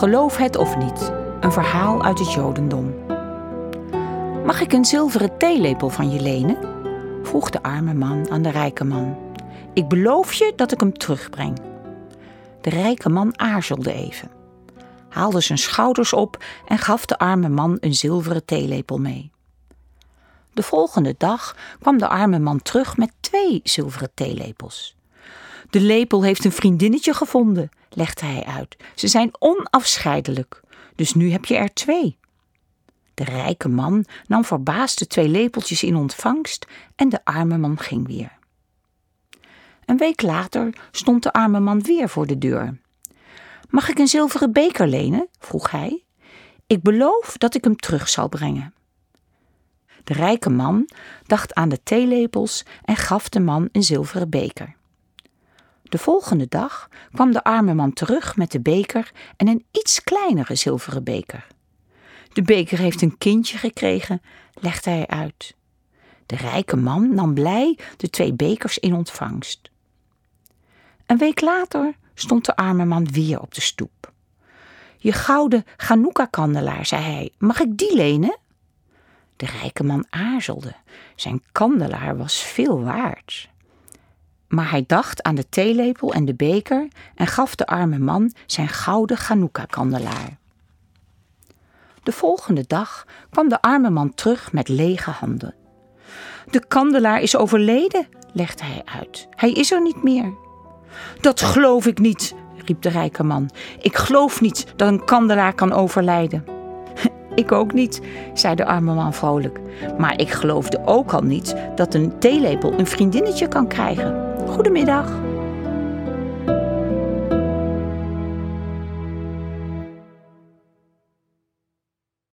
Geloof het of niet, een verhaal uit het Jodendom. Mag ik een zilveren theelepel van je lenen? Vroeg de arme man aan de rijke man. Ik beloof je dat ik hem terugbreng. De rijke man aarzelde even, haalde zijn schouders op en gaf de arme man een zilveren theelepel mee. De volgende dag kwam de arme man terug met 2 zilveren theelepels. De lepel heeft een vriendinnetje gevonden, legde hij uit. Ze zijn onafscheidelijk, dus nu heb je er 2. De rijke man nam verbaasd de 2 lepeltjes in ontvangst en de arme man ging weer. Een week later stond de arme man weer voor de deur. Mag ik een zilveren beker lenen? Vroeg hij. Ik beloof dat ik hem terug zal brengen. De rijke man dacht aan de theelepels en gaf de man een zilveren beker. De volgende dag kwam de arme man terug met de beker en een iets kleinere zilveren beker. De beker heeft een kindje gekregen, legde hij uit. De rijke man nam blij de 2 bekers in ontvangst. Een week later stond de arme man weer op de stoep. Je gouden Chanukka-kandelaar, zei hij, mag ik die lenen? De rijke man aarzelde. Zijn kandelaar was veel waard. Maar hij dacht aan de theelepel en de beker en gaf de arme man zijn gouden Chanukka-kandelaar. De volgende dag kwam de arme man terug met lege handen. De kandelaar is overleden, legde hij uit. Hij is er niet meer. Dat geloof ik niet, riep de rijke man. Ik geloof niet dat een kandelaar kan overlijden. Ik ook niet, zei de arme man vrolijk. Maar ik geloofde ook al niet dat een theelepel een vriendinnetje kan krijgen. Goedemiddag.